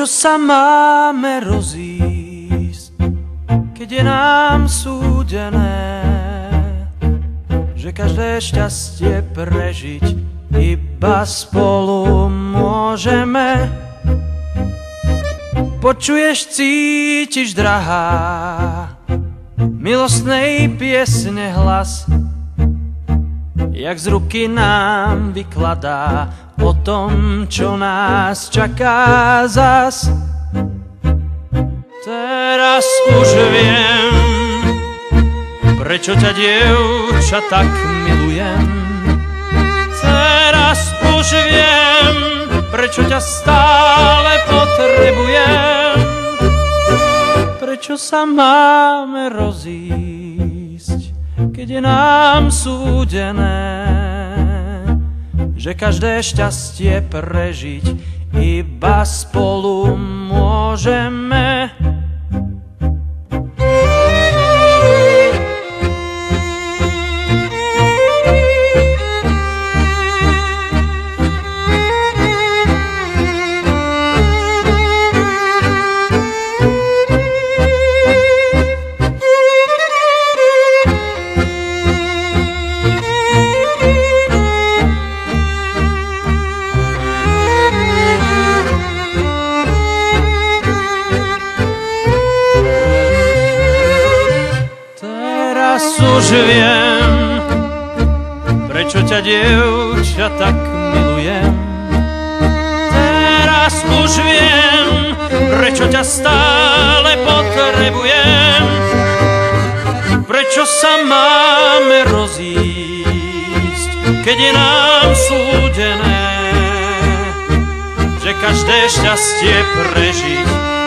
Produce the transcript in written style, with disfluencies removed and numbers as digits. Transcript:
Prečo sa máme rozísť, keď je nám súdené, že každé šťastie prežiť iba spolu môžeme? Počuješ, cítiš, drahá, milostnej piesne hlas, jak z ruky nám vykladá o tom, čo nás čaká zas. Teraz už viem, prečo ťa, dievča, tak milujem. Teraz už viem, prečo ťa stále potrebujem. Prečo sa máme rozísť, keď je nám súdené, že každé šťastie prežiť iba spolu môžeme? Už viem, prečo ťa, dievča, tak milujem. Teraz už viem, prečo ťa stále potrebujem. Prečo sa máme rozísť, keď je nám súdené, že každé šťastie prežiť